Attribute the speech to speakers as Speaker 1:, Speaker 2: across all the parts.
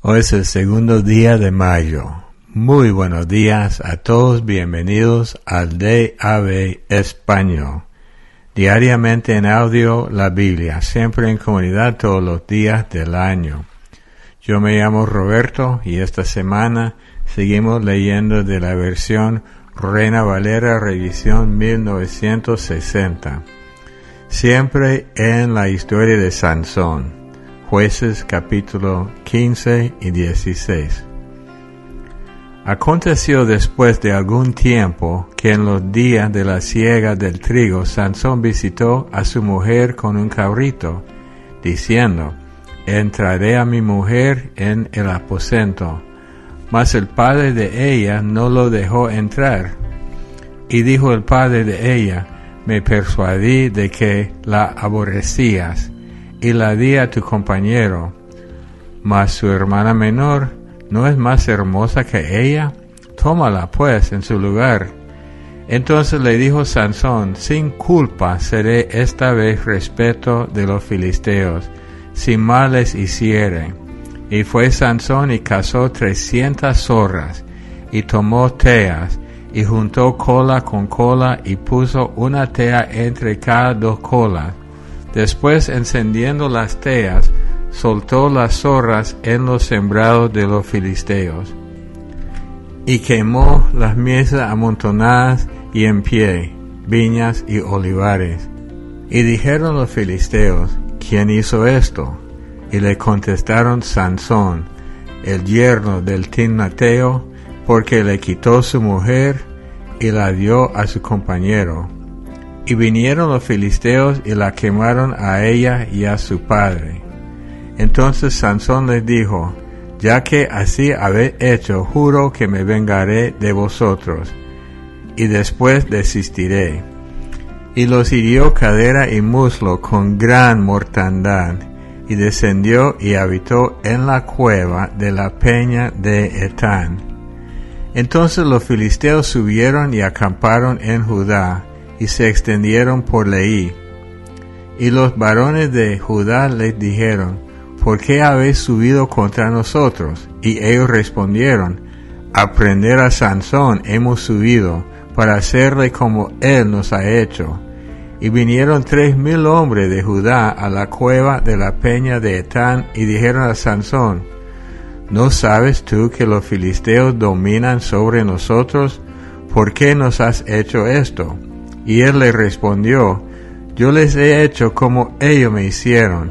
Speaker 1: Hoy es el segundo día de mayo. Muy buenos días a todos, bienvenidos al DAB Español. Diariamente en audio la Biblia, siempre en comunidad todos los días del año. Yo me llamo Roberto y esta semana seguimos leyendo de la versión Reina Valera revisión 1960. Siempre en la historia de Sansón. Jueces capítulo 15 y 16. Aconteció después de algún tiempo que en los días de la siega del trigo Sansón visitó a su mujer con un cabrito, diciendo: entraré a mi mujer en el aposento. Mas el padre de ella no lo dejó entrar. Y dijo el padre de ella: me persuadí de que la aborrecías, y la di a tu compañero. Mas su hermana menor no es más hermosa que ella, tómala pues en su lugar. Entonces le dijo Sansón: sin culpa seré esta vez respeto de los filisteos, si mal les hiciere. Y fue Sansón y cazó 300 zorras, y tomó teas, y juntó cola con cola, y puso una tea entre cada dos colas. Después, encendiendo las teas, soltó las zorras en los sembrados de los filisteos. Y quemó las miezas amontonadas y en pie, viñas y olivares. Y dijeron los filisteos: ¿quién hizo esto? Y le contestaron: Sansón, el yerno del timnateo, porque le quitó su mujer y la dio a su compañero. Y vinieron los filisteos y la quemaron a ella y a su padre. Entonces Sansón les dijo: ya que así habéis hecho, juro que me vengaré de vosotros, y después desistiré. Y los hirió cadera y muslo con gran mortandad, y descendió y habitó en la cueva de la peña de Etán. Entonces los filisteos subieron y acamparon en Judá, y se extendieron por Leí. Y los varones de Judá les dijeron: ¿por qué habéis subido contra nosotros? Y ellos respondieron: a prender a Sansón hemos subido, para hacerle como él nos ha hecho. Y vinieron 3,000 hombres de Judá a la cueva de la peña de Etán, y dijeron a Sansón: ¿no sabes tú que los filisteos dominan sobre nosotros? ¿Por qué nos has hecho esto? Y él le respondió: yo les he hecho como ellos me hicieron.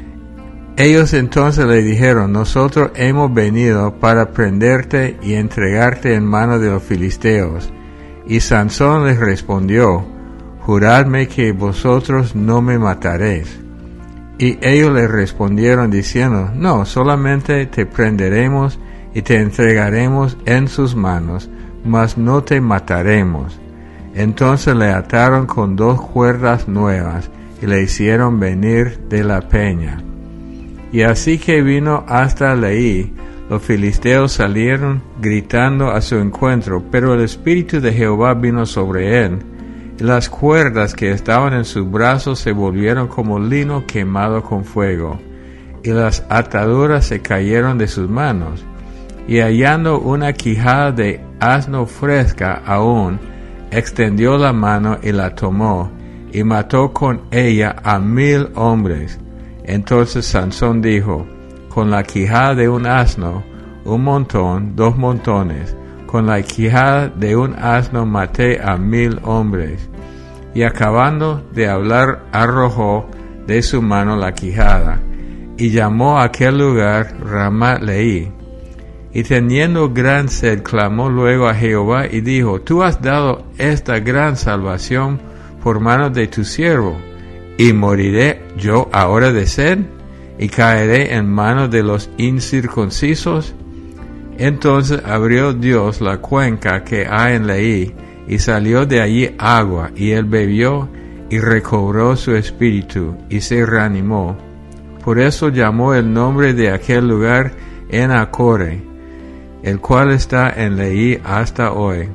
Speaker 1: Ellos entonces le dijeron: nosotros hemos venido para prenderte y entregarte en mano de los filisteos. Y Sansón les respondió: juradme que vosotros no me mataréis. Y ellos le respondieron diciendo: no, solamente te prenderemos y te entregaremos en sus manos, mas no te mataremos. Entonces le ataron con 2 cuerdas nuevas, y le hicieron venir de la peña. Y así que vino hasta Leí, los filisteos salieron gritando a su encuentro, pero el Espíritu de Jehová vino sobre él, y las cuerdas que estaban en sus brazos se volvieron como lino quemado con fuego, y las ataduras se cayeron de sus manos. Y hallando una quijada de asno fresca aún, extendió la mano y la tomó, y mató con ella a 1,000 hombres. Entonces Sansón dijo: con la quijada de un asno, 1 montón, 2 montones, con la quijada de un asno maté a 1,000 hombres. Y acabando de hablar, arrojó de su mano la quijada, y llamó a aquel lugar Ramat Leí. Y teniendo gran sed, clamó luego a Jehová y dijo: tú has dado esta gran salvación por mano de tu siervo, ¿y moriré yo ahora de sed? ¿Y caeré en manos de los incircuncisos? Entonces abrió Dios la cuenca que hay en Leí, y salió de allí agua, y él bebió, y recobró su espíritu, y se reanimó. Por eso llamó el nombre de aquel lugar Enhakkore, el cual está en Leí hasta hoy.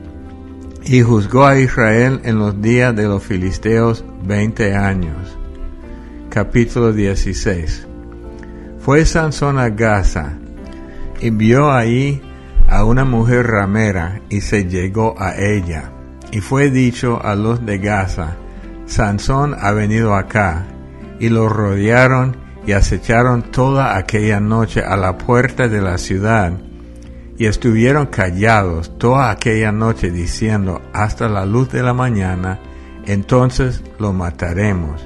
Speaker 1: Y juzgó a Israel en los días de los filisteos 20 años. Capítulo 16. Fue Sansón a Gaza, y vio ahí a una mujer ramera, y se llegó a ella. Y fue dicho a los de Gaza: Sansón ha venido acá. Y lo rodearon y acecharon toda aquella noche a la puerta de la ciudad. Y estuvieron callados toda aquella noche, diciendo: hasta la luz de la mañana, entonces lo mataremos.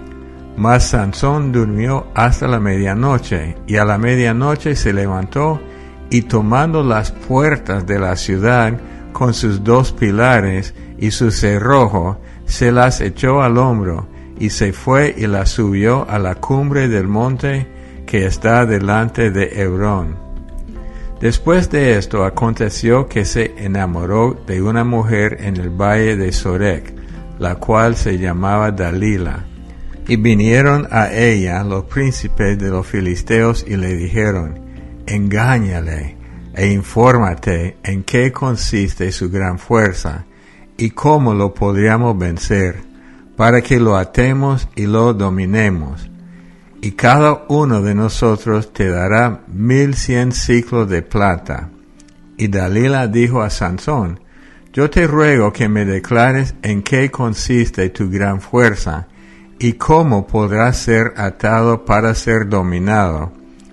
Speaker 1: Mas Sansón durmió hasta la medianoche, y a la medianoche se levantó, y tomando las puertas de la ciudad con sus 2 pilares y su cerrojo, se las echó al hombro, y se fue y las subió a la cumbre del monte que está delante de Hebrón. Después de esto aconteció que se enamoró de una mujer en el valle de Sorek, la cual se llamaba Dalila. Y vinieron a ella los príncipes de los filisteos y le dijeron: engáñale e infórmate en qué consiste su gran fuerza y cómo lo podríamos vencer, para que lo atemos y lo dominemos. Y cada uno de nosotros te dará 1100 siclos de plata. Y Dalila dijo a Sansón: yo te ruego que me declares en qué consiste tu gran fuerza, y cómo podrás ser atado para ser dominado.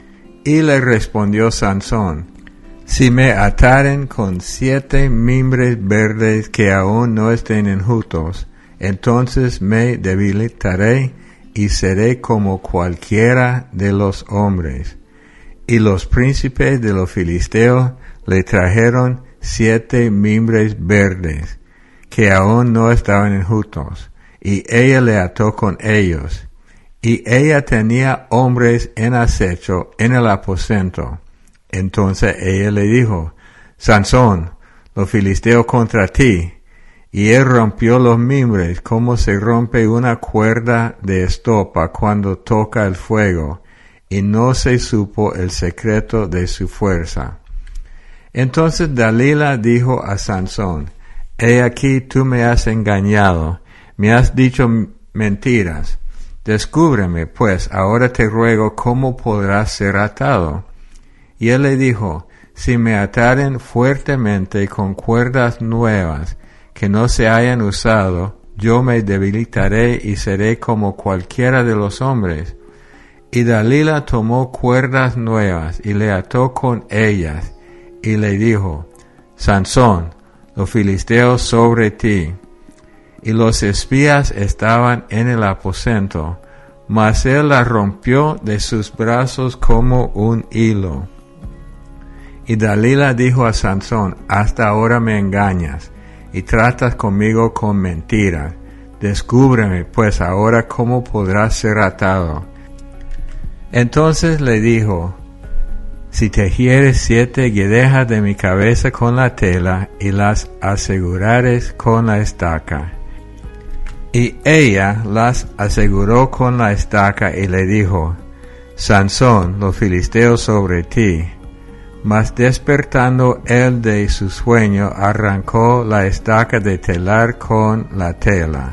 Speaker 1: Y le respondió Sansón: si me ataren con 7 mimbres verdes que aún no estén enjutos, entonces me debilitaré y seré como cualquiera de los hombres. Y los príncipes de los filisteos le trajeron 7 mimbres verdes, que aún no estaban enjutos, y ella le ató con ellos. Y ella tenía hombres en acecho en el aposento. Entonces ella le dijo: Sansón, los filisteos contra ti. Y él rompió los mimbres como se rompe una cuerda de estopa cuando toca el fuego, y no se supo el secreto de su fuerza. Entonces Dalila dijo a Sansón: he aquí tú me has engañado, me has dicho mentiras. Descúbreme, pues, ahora te ruego cómo podrás ser atado. Y él le dijo: si me ataren fuertemente con cuerdas nuevas, que no se hayan usado, yo me debilitaré y seré como cualquiera de los hombres. Y Dalila tomó cuerdas nuevas y le ató con ellas, y le dijo: Sansón, los filisteos sobre ti. Y los espías estaban en el aposento, mas él la rompió de sus brazos como un hilo. Y Dalila dijo a Sansón: hasta ahora me engañas, y tratas conmigo con mentiras. Descúbreme, pues, ahora cómo podrás ser atado. Entonces le dijo: si tejieres 7 guedejas de mi cabeza con la tela, y las asegurares con la estaca. Y ella las aseguró con la estaca, y le dijo: Sansón, los filisteos sobre ti. Mas despertando él de su sueño, arrancó la estaca de telar con la tela.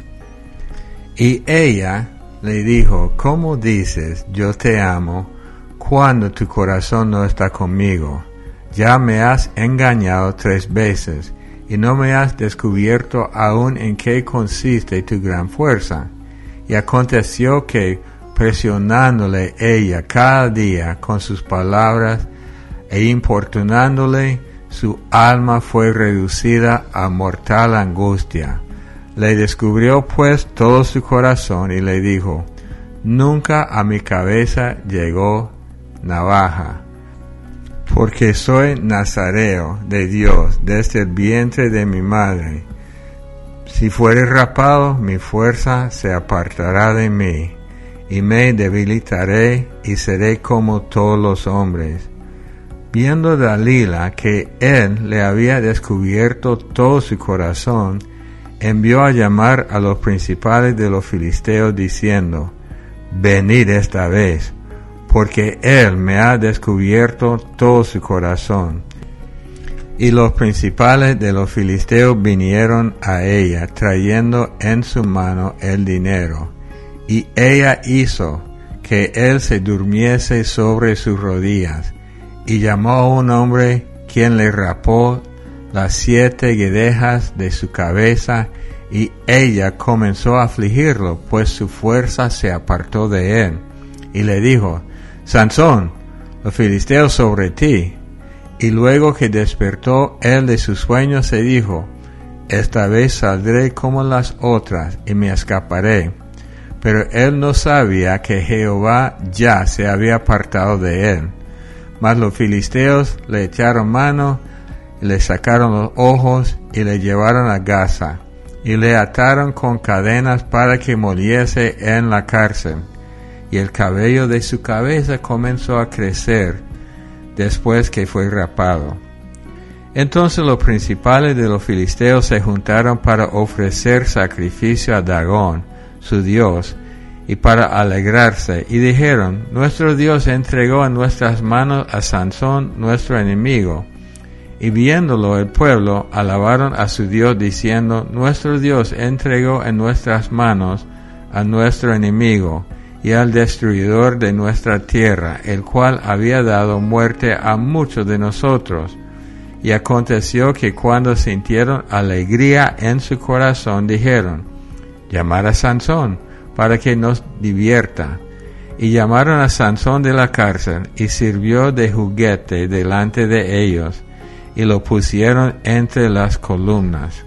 Speaker 1: Y ella le dijo: ¿cómo dices, yo te amo, cuando tu corazón no está conmigo? Ya me has engañado 3 veces, y no me has descubierto aún en qué consiste tu gran fuerza. Y aconteció que, presionándole ella cada día con sus palabras, e importunándole, su alma fue reducida a mortal angustia. Le descubrió pues todo su corazón, y le dijo: nunca a mi cabeza llegó navaja, porque soy nazareo de Dios desde el vientre de mi madre. Si fuere rapado, mi fuerza se apartará de mí, y me debilitaré y seré como todos los hombres. Viendo Dalila que él le había descubierto todo su corazón, envió a llamar a los principales de los filisteos, diciendo: venid esta vez, porque él me ha descubierto todo su corazón. Y los principales de los filisteos vinieron a ella, trayendo en su mano el dinero. Y ella hizo que él se durmiese sobre sus rodillas, y llamó a un hombre, quien le rapó las 7 guedejas de su cabeza, y ella comenzó a afligirlo, pues su fuerza se apartó de él. Y le dijo: Sansón, los filisteos sobre ti. Y luego que despertó él de su sueño, se dijo: esta vez saldré como las otras, y me escaparé. Pero él no sabía que Jehová ya se había apartado de él. Mas los filisteos le echaron mano, le sacaron los ojos, y le llevaron a Gaza, y le ataron con cadenas para que muriese en la cárcel. Y el cabello de su cabeza comenzó a crecer, después que fue rapado. Entonces los principales de los filisteos se juntaron para ofrecer sacrificio a Dagón, su dios, y para alegrarse, y dijeron: nuestro Dios entregó en nuestras manos a Sansón, nuestro enemigo. Y viéndolo el pueblo, alabaron a su Dios, diciendo: nuestro Dios entregó en nuestras manos a nuestro enemigo, y al destruidor de nuestra tierra, el cual había dado muerte a muchos de nosotros. Y aconteció que cuando sintieron alegría en su corazón, dijeron: llamad a Sansón, para que nos divierta. Y llamaron a Sansón de la cárcel, y sirvió de juguete delante de ellos, y lo pusieron entre las columnas.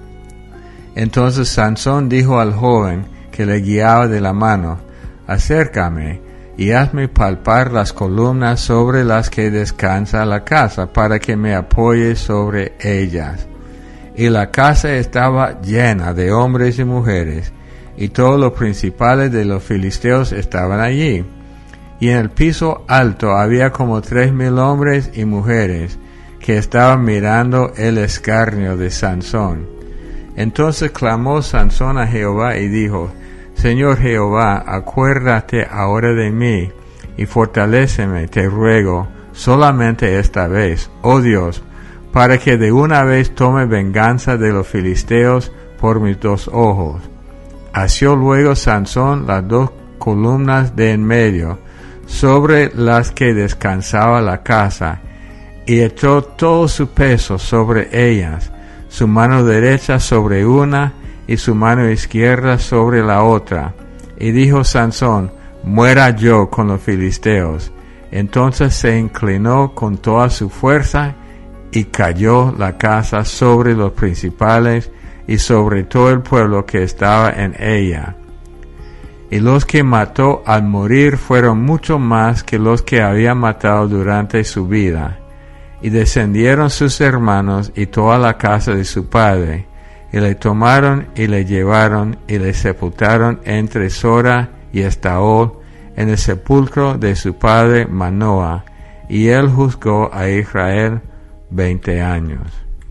Speaker 1: Entonces Sansón dijo al joven que le guiaba de la mano: acércame, y hazme palpar las columnas sobre las que descansa la casa, para que me apoye sobre ellas. Y la casa estaba llena de hombres y mujeres, y todos los principales de los filisteos estaban allí. Y en el piso alto había como 3,000 hombres y mujeres, que estaban mirando el escarnio de Sansón. Entonces clamó Sansón a Jehová y dijo: Señor Jehová, acuérdate ahora de mí, y fortaléceme, te ruego, solamente esta vez, oh Dios, para que de una vez tome venganza de los filisteos por mis 2 ojos. Asió luego Sansón las 2 columnas de en medio, sobre las que descansaba la casa, y echó todo su peso sobre ellas, su mano derecha sobre una, y su mano izquierda sobre la otra. Y dijo Sansón: muera yo con los filisteos. Entonces se inclinó con toda su fuerza, y cayó la casa sobre los principales, y sobre todo el pueblo que estaba en ella. Y los que mató al morir fueron mucho más que los que había matado durante su vida. Y descendieron sus hermanos y toda la casa de su padre, y le tomaron y le llevaron y le sepultaron entre Sora y Estaol, en el sepulcro de su padre Manoah, y él juzgó a Israel 20 años.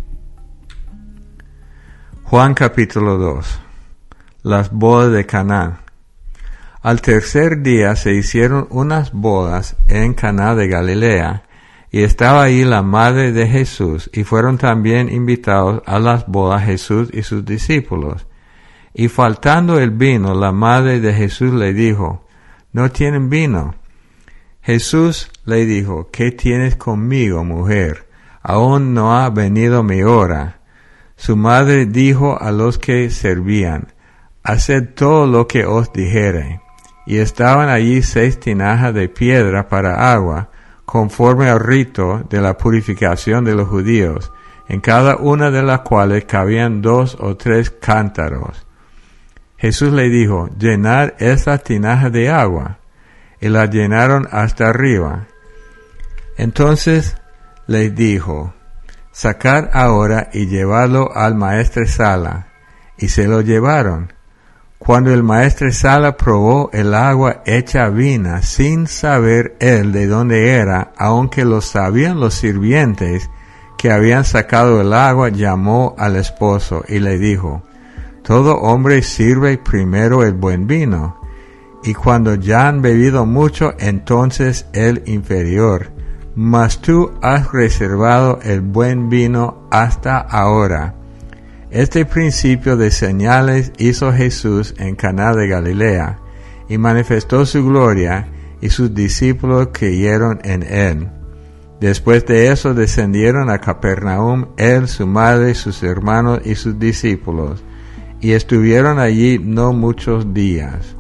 Speaker 1: Juan capítulo 2. Las bodas de Caná. Al tercer día se hicieron unas bodas en Caná de Galilea, y estaba ahí la madre de Jesús, y fueron también invitados a las bodas Jesús y sus discípulos. Y faltando el vino, la madre de Jesús le dijo: ¿no tienen vino? Jesús le dijo: ¿qué tienes conmigo, mujer? Aún no ha venido mi hora. Su madre dijo a los que servían: haced todo lo que os dijere. Y estaban allí 6 tinajas de piedra para agua, conforme al rito de la purificación de los judíos, en cada una de las cuales cabían 2 o 3 cántaros. Jesús le dijo: llenad esa tinaja de agua. Y la llenaron hasta arriba. Entonces les dijo: sacad ahora y llevadlo al maestresala. Y se lo llevaron. Cuando el maestresala probó el agua hecha vina, sin saber él de dónde era, aunque lo sabían los sirvientes que habían sacado el agua, llamó al esposo y le dijo: todo hombre sirve primero el buen vino, y cuando ya han bebido mucho, entonces el inferior. Mas tú has reservado el buen vino hasta ahora. Este principio de señales hizo Jesús en Caná de Galilea, y manifestó su gloria, y sus discípulos creyeron en él. Después de eso descendieron a Capernaum, él, su madre, sus hermanos y sus discípulos, y estuvieron allí no muchos días.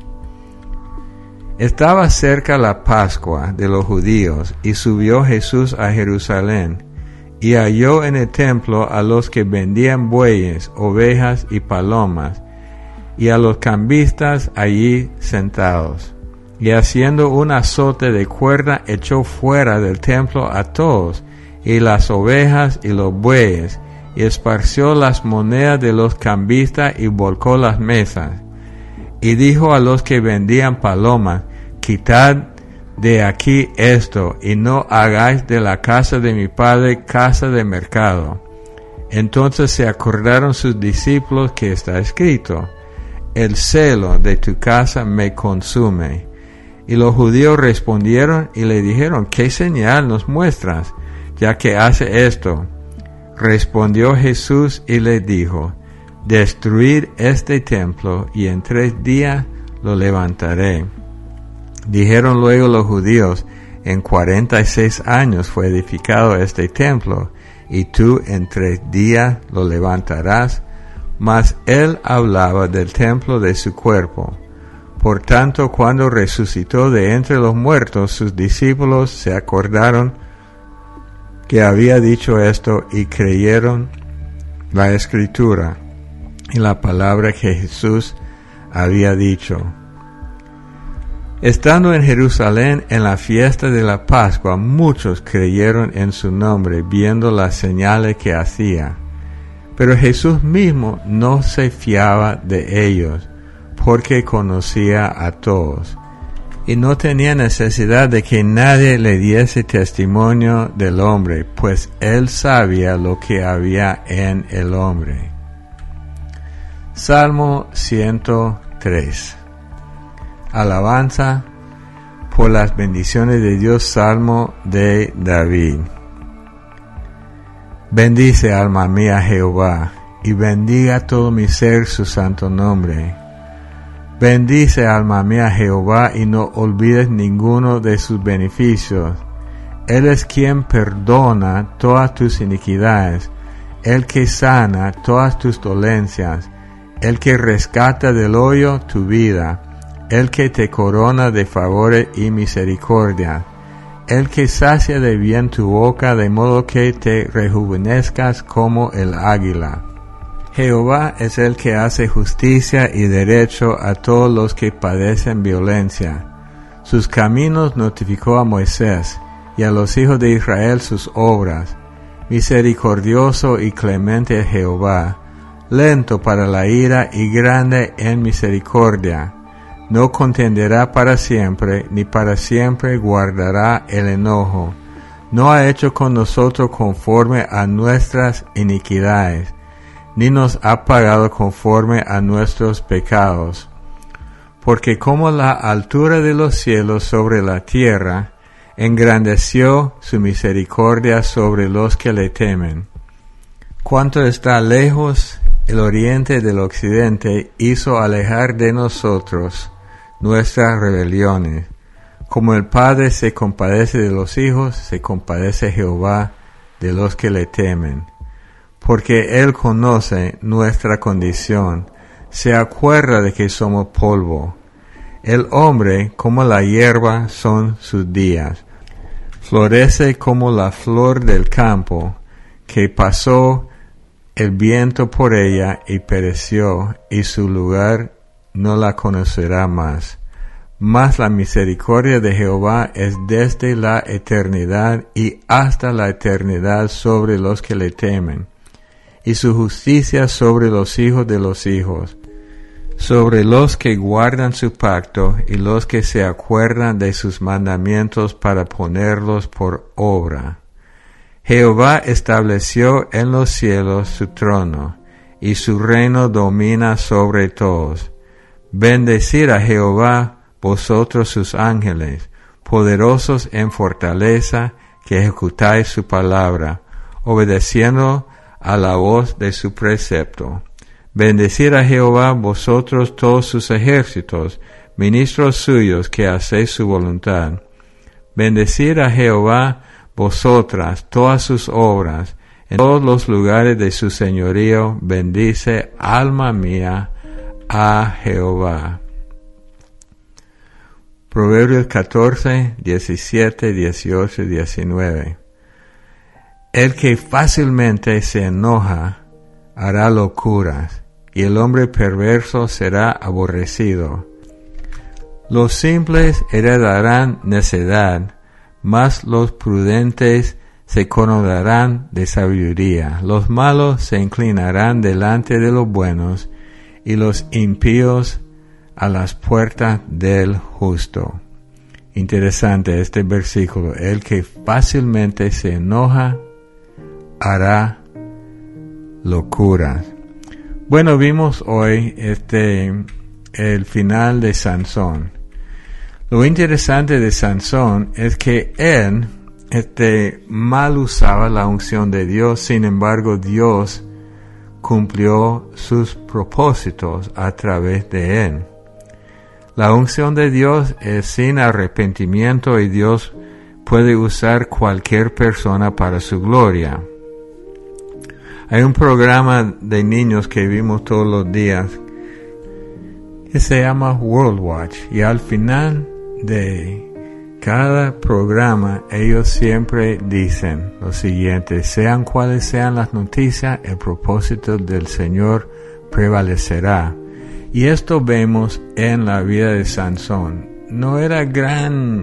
Speaker 1: Estaba cerca la Pascua de los judíos, y subió Jesús a Jerusalén, y halló en el templo a los que vendían bueyes, ovejas y palomas, y a los cambistas allí sentados. Y haciendo un azote de cuerda, echó fuera del templo a todos, y las ovejas y los bueyes, y esparció las monedas de los cambistas y volcó las mesas. Y dijo a los que vendían palomas: quitad de aquí esto, y no hagáis de la casa de mi padre casa de mercado. Entonces se acordaron sus discípulos que está escrito: el celo de tu casa me consume. Y los judíos respondieron y le dijeron: ¿qué señal nos muestras, ya que hace esto? Respondió Jesús y les dijo: destruid este templo, y en 3 días lo levantaré. Dijeron luego los judíos: en 46 años fue edificado este templo, y tú en 3 días lo levantarás. Mas él hablaba del templo de su cuerpo. Por tanto, cuando resucitó de entre los muertos, sus discípulos se acordaron que había dicho esto, y creyeron la Escritura y la palabra que Jesús había dicho. Estando en Jerusalén en la fiesta de la Pascua, muchos creyeron en su nombre, viendo las señales que hacía. Pero Jesús mismo no se fiaba de ellos, porque conocía a todos, y no tenía necesidad de que nadie le diese testimonio del hombre, pues él sabía lo que había en el hombre. Salmo 103. Alabanza por las bendiciones de Dios. Salmo de David. Bendice, alma mía, Jehová, y bendiga todo mi ser su santo nombre. Bendice, alma mía, Jehová, y no olvides ninguno de sus beneficios. Él es quien perdona todas tus iniquidades, el que sana todas tus dolencias, el que rescata del hoyo tu vida, el que te corona de favores y misericordia, el que sacia de bien tu boca, de modo que te rejuvenezcas como el águila. Jehová es el que hace justicia y derecho a todos los que padecen violencia. Sus caminos notificó a Moisés, y a los hijos de Israel sus obras. Misericordioso y clemente Jehová, lento para la ira y grande en misericordia. No contenderá para siempre, ni para siempre guardará el enojo. No ha hecho con nosotros conforme a nuestras iniquidades, ni nos ha pagado conforme a nuestros pecados. Porque como la altura de los cielos sobre la tierra, engrandeció su misericordia sobre los que le temen. Cuanto está lejos el oriente del occidente, hizo alejar de nosotros nuestras rebeliones. Como el Padre se compadece de los hijos, se compadece Jehová de los que le temen. Porque Él conoce nuestra condición, se acuerda de que somos polvo. El hombre, como la hierba, son sus días. Florece como la flor del campo, que pasó el viento por ella y pereció, y su lugar no la conocerá más. Mas la misericordia de Jehová es desde la eternidad y hasta la eternidad sobre los que le temen, y su justicia sobre los hijos de los hijos, sobre los que guardan su pacto y los que se acuerdan de sus mandamientos para ponerlos por obra. Jehová estableció en los cielos su trono, y su reino domina sobre todos. Bendecid a Jehová, vosotros sus ángeles, poderosos en fortaleza, que ejecutáis su palabra, obedeciendo a la voz de su precepto. Bendecid a Jehová, vosotros todos sus ejércitos, ministros suyos que hacéis su voluntad. Bendecid a Jehová, vosotras todas sus obras, en todos los lugares de su señorío. Bendice, alma mía, a Jehová. Proverbios 14, 17, 18 y 19. El que fácilmente se enoja hará locuras, y el hombre perverso será aborrecido. Los simples heredarán necedad, mas los prudentes se conocerán de sabiduría. Los malos se inclinarán delante de los buenos, y los impíos a las puertas del justo. Interesante este versículo. El que fácilmente se enoja hará locuras. Bueno, vimos hoy el final de Sansón. Lo interesante de Sansón es que él mal usaba la unción de Dios. Sin embargo, Dios cumplió sus propósitos a través de él. La unción de Dios es sin arrepentimiento y Dios puede usar cualquier persona para su gloria. Hay un programa de niños que vimos todos los días que se llama World Watch, y al final de cada programa ellos siempre dicen lo siguiente: sean cuales sean las noticias, el propósito del Señor prevalecerá. Y esto vemos en la vida de Sansón. No era gran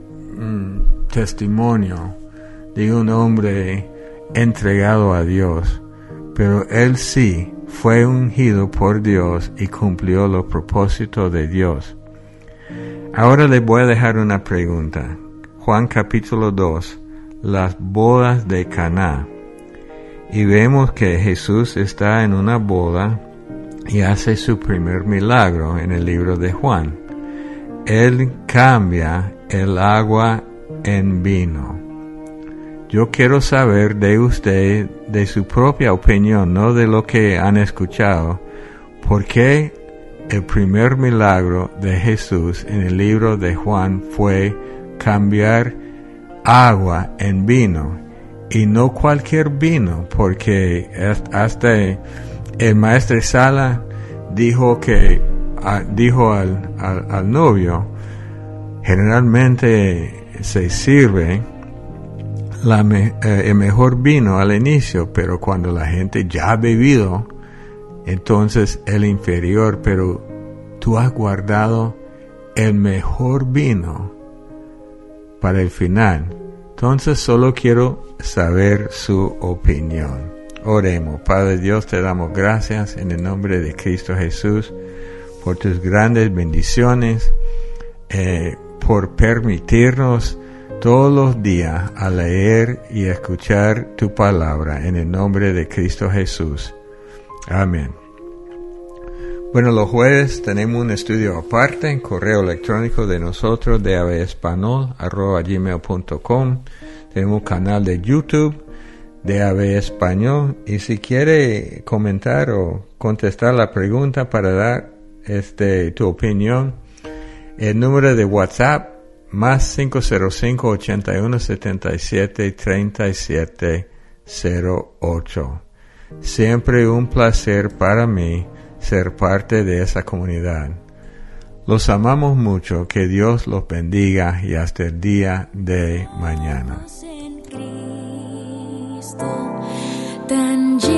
Speaker 1: testimonio de un hombre entregado a Dios, pero él sí fue ungido por Dios y cumplió los propósitos de Dios. Ahora les voy a dejar una pregunta. Juan capítulo 2, las bodas de Caná. Y vemos que Jesús está en una boda y hace su primer milagro en el libro de Juan. Él cambia el agua en vino. Yo quiero saber de usted, de su propia opinión, no de lo que han escuchado, por qué el primer milagro de Jesús en el libro de Juan fue cambiar agua en vino, y no cualquier vino, porque hasta el maestro Sala dijo al novio, generalmente se sirve el mejor vino al inicio, pero cuando la gente ya ha bebido, entonces el inferior, pero tú has guardado el mejor vino para el final. Entonces solo quiero saber su opinión. Oremos. Padre Dios, te damos gracias en el nombre de Cristo Jesús por tus grandes bendiciones, por permitirnos todos los días a leer y escuchar tu palabra en el nombre de Cristo Jesús. Amén. Bueno, los jueves tenemos un estudio aparte en correo electrónico de nosotros, davespanol@gmail.com. Tenemos un canal de YouTube, DAV Español, y si quiere comentar o contestar la pregunta para dar tu opinión, el número de WhatsApp más 505-8177-3708. Siempre un placer para mí ser parte de esa comunidad. Los amamos mucho, que Dios los bendiga y hasta el día de mañana.